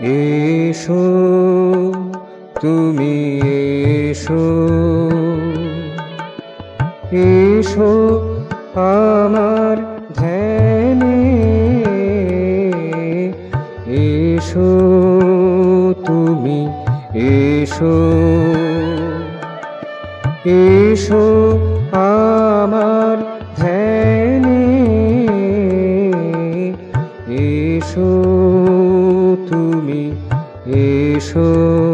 এসো তুমি এসো, এসো আমার ধ্যানে, এসো তুমি এসো, এসো আমার ধ্যানে, এসো তুমি এসো।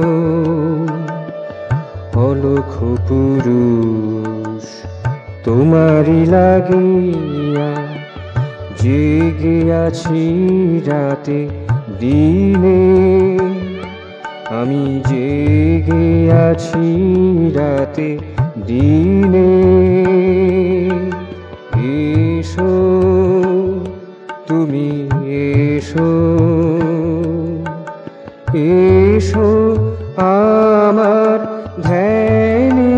অলক্ষ পুরুষ তোমারি লাগিয়া জেগে আছি রাতে দিনে, আমি জেগে আছি রাতে দিনে, এসো তুমি এসো, এসো আমার ধ্যানে,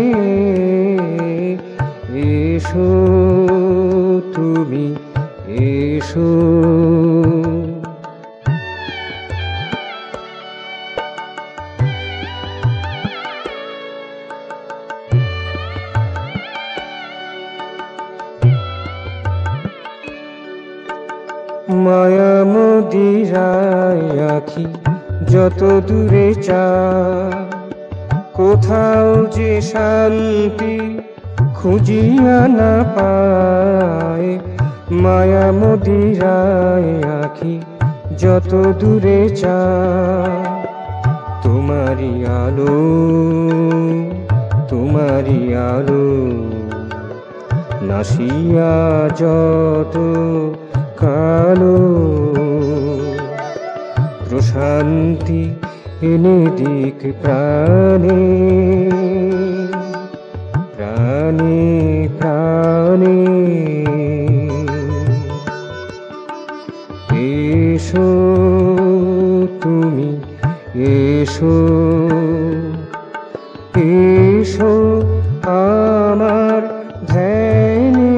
এসো তুমি এসো। মায়া মদিরায় আঁখি যত দূরে চায়, কোথাও যে শান্তি খুঁজিয়া না পায়। মায়া মদিরায় আঁখি যত দূরে চায়, তোমারি আলো তোমারি আলো নাসিয়া যত কালো, প্রশান্তি এনে দিক প্রাণে প্রাণে প্রাণে, এসো তুমি এসো, এসো আমার ধ্যানে,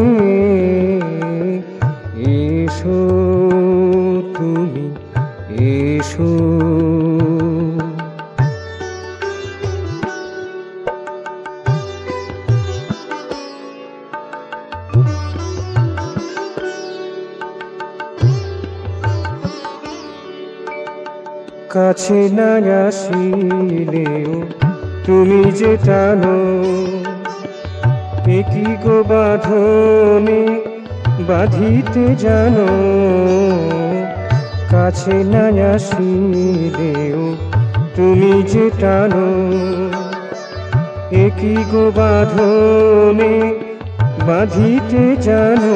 এসো তুমি এসো। কাছে না আসিলেও তুমি যে টানো, একই গো বাঁধনে বাঁধিতে জানো। কাছে না আসিলেও তুমি যে টানো, একই গো বাঁধনে বাঁধিতে জানো।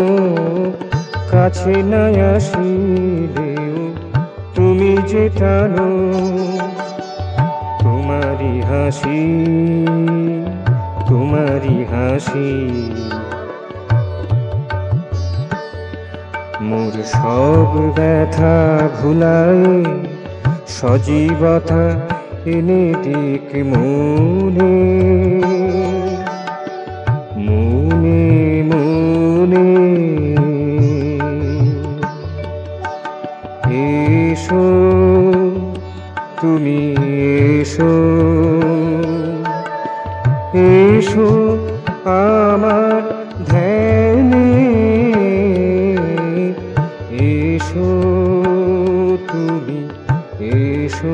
কাছে না আসিলেও তুমি যে টানো, তোমারি হাসি তোমারি হাসি মোর সব ব্যথা ভুলায়, সজীবতা এনে দিক মনে মনে মনে, এসো তুমি এসো, এসো আমার ধ্যানে, এসো তুমি এসো।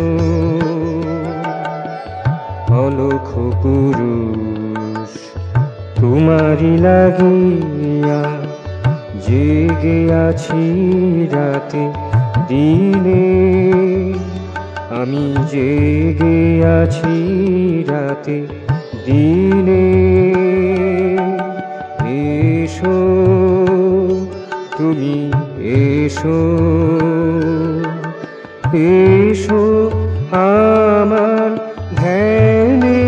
অলক্ষ পুরুষ তোমারি লাগিয়া জেগে আছি রাতে দিনে, আমি জেগে আছি রাতে দিনে, এসো তুমি এসো, এসো আমার ধ্যানে,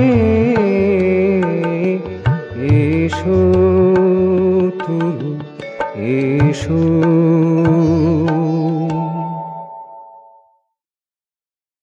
এসো তুমি এসো।